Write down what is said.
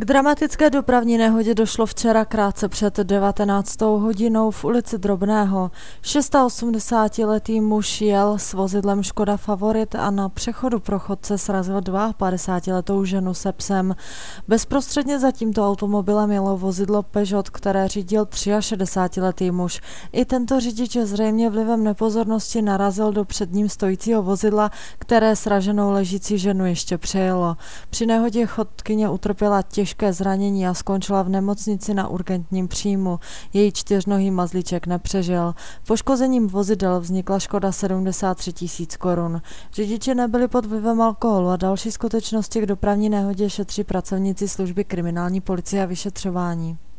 K dramatické dopravní nehodě došlo včera krátce před 19. hodinou v ulici Drobného. 86letý muž jel s vozidlem Škoda Favorit a na přechodu pro chodce srazil 52letou ženu se psem. Bezprostředně za tímto automobilem jelo vozidlo Peugeot, které řídil 63letý muž. I tento řidič zřejmě vlivem nepozornosti narazil do před ním stojícího vozidla, které sraženou ležící ženu ještě přejelo. Při nehodě chodkyně utrpěla těžké zranění a skončila v nemocnici na urgentním příjmu. Její čtyřnohý mazlíček nepřežil. Poškozením vozidel vznikla škoda 73 000 korun. Řidiči nebyli pod vlivem alkoholu a další skutečnosti k dopravní nehodě šetří pracovníci služby kriminální policie a vyšetřování.